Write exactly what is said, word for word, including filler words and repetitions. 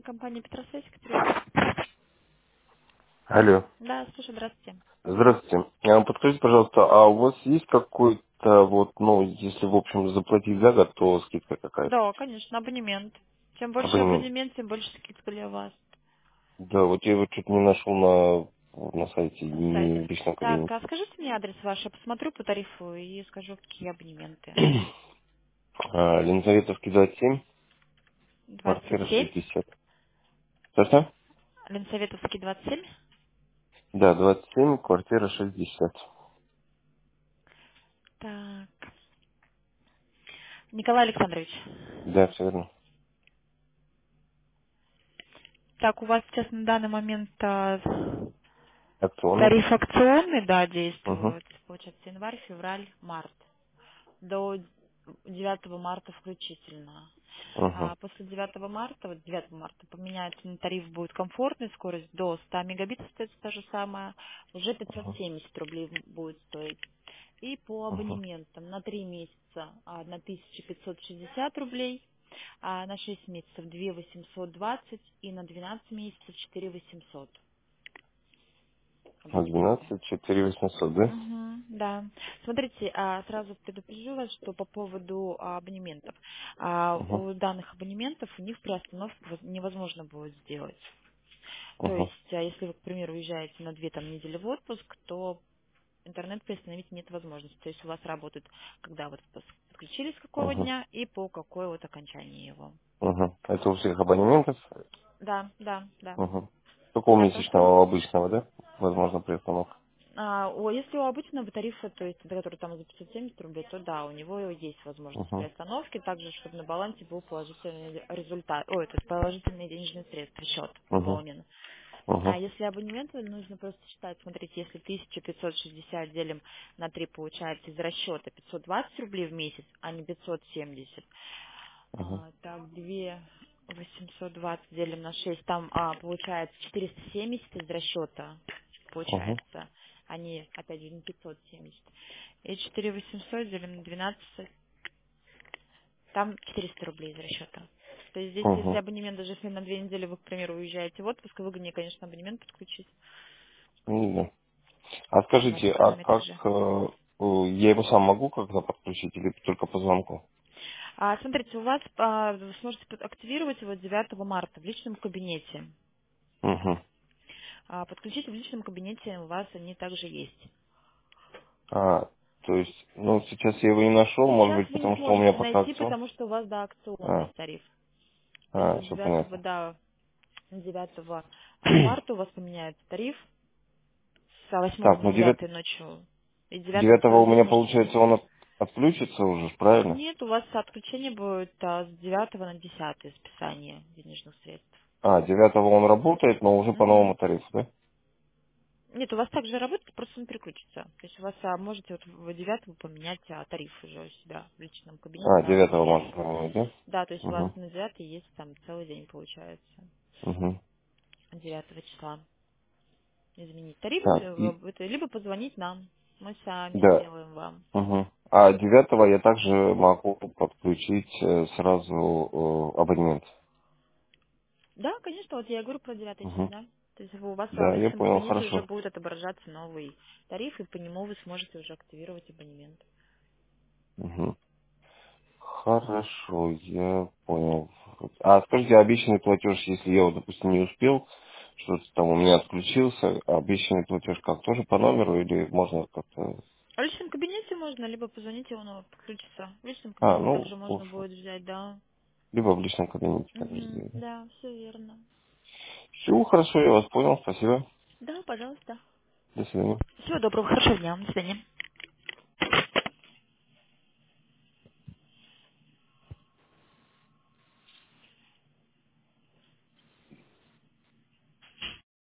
Компания Петросвязь, Екатерина. Алло. Да, слушай, здравствуйте. Здравствуйте. А, Подскажите, пожалуйста, а у вас есть какой-то вот, ну, если в общем заплатить за год, то скидка какая-то? Да, конечно, абонемент. Чем больше Абонемент. абонемент, тем больше скидка для вас Да, вот я его чуть не нашел на, на сайте, на не сайте. в личном Так, кабинете. а скажите мне адрес ваш, я посмотрю по тарифу и скажу, какие абонементы. А, Ленизаветовский двадцать семь, двадцать квартира семь. шестьдесят. Что-что? Ленсоветовский двадцать семь. Да, двадцать семь, квартира шестьдесят. Так. Николай Александрович. Да, все верно. Так, у вас сейчас на данный момент а, Акционный. тариф акционный, да, Угу, действует. Получается, январь, февраль, март. До девятого марта включительно. угу, А после девятого марта, вот девятого марта поменяется на тариф, будет комфортный, скорость до ста мегабит остается та же самая, уже пятьсот семьдесят рублей будет стоить. И по угу, абонементам на три месяца а, на тысяча пятьсот шестьдесят рублей, а на шесть месяцев две тысячи восемьсот двадцать и на двенадцать месяцев четыре тысячи восемьсот абонементы. двенадцать, четыре восемьсот, да? Мгм, да. Смотрите, а, сразу предупрежу вас, что по поводу а, абонементов. А, Угу, у данных абонементов у них приостановку воз- невозможно будет сделать. То угу, есть, а, если вы, к примеру, уезжаете на две там, недели в отпуск, то интернет приостановить нет возможности. То есть у вас работает, когда вот пос- подключились с какого угу, дня и по какой вот окончании его. угу. Это у всех абонементов? Да, да, да. Угу. Только у Готов понял? месячного обычного, да? Возможно, приостановка. А, о, если у обычного тарифа, то есть, до которого там за пятьсот семьдесят рублей, то да, у него есть возможность Угу. приостановки, также, чтобы на балансе был положительный результат, ой, этот положительные денежные средства, счет Угу. пополнен. А Угу. если абонементы, нужно просто считать, смотрите, если тысяча пятьсот шестьдесят делим на три, получается из расчета пятьсот двадцать рублей в месяц, а не пятьсот семьдесят. Угу. А, так, две восемьсот двадцать делим на шесть, там а, получается четыреста семьдесят из расчета, Угу. получается, они, опять же, не пятьсот семьдесят. И четыре восемьсот делим на двенадцать, там четыреста рублей из расчета. То есть здесь, если Угу. абонемент, даже если на две недели вы, к примеру, уезжаете в отпуск, выгоднее, конечно, абонемент подключить. Ну, да. А Там на скажите, а втором как этаже. э, э, я его сам могу как-то подключить или только по звонку? А, смотрите, у вас а, вы сможете под- активировать его девятого марта в личном кабинете. Угу. А, подключить в личном кабинете у вас они также есть. А, то есть, ну, сейчас я его не нашел, может Сейчас быть, вы не потому что у меня сможете пока найти, акцион. потому что у вас, да, акционный А, тариф. То есть а, вот все девятого, понятно. да, девятого а, марта у вас поменяется тариф с восьмого Так, на ну девят- девятое ночью. И девятого девятого второй у день меня сможете получается включить. он от- отключится уже, правильно? Нет, у вас отключение будет а, с девятого на десятое списание денежных средств. А, девятого он работает, но уже по Мгм. новому тарифу, да? Нет, у вас также работает, просто он переключится. То есть у вас а, можете вот в девятого поменять а, тариф уже у себя в личном кабинете А, на девятого абонемент. можно поменять, да? Да, то есть у вас Угу. на девятый есть там целый день получается. Угу. Девятого числа. Изменить тариф, Так, и, э, это либо позвонить нам. Мы сами да, сделаем вам. угу. А девятого я также могу подключить э, сразу э, абонемент. Да, конечно, вот я говорю про девятое число, Угу. да. То есть у вас а, в Да, я личном понял, кабинете уже хорошо. будет отображаться новый тариф, и по нему вы сможете уже активировать абонемент. Угу. Хорошо, я понял. А скажите, обещанный платеж, если я, вот, допустим, не успел, что-то там у меня отключился, обещанный платеж как, тоже по номеру или можно как-то... В личном кабинете можно, либо позвоните, он подключится. В личном А, кабинете ну, также можно уф, будет взять, да. либо в личном кабинете также Угу, сделать. да, все верно. Все, хорошо, я вас понял, спасибо. Да, пожалуйста. До свидания. Всего доброго, хорошего дня, до свидания.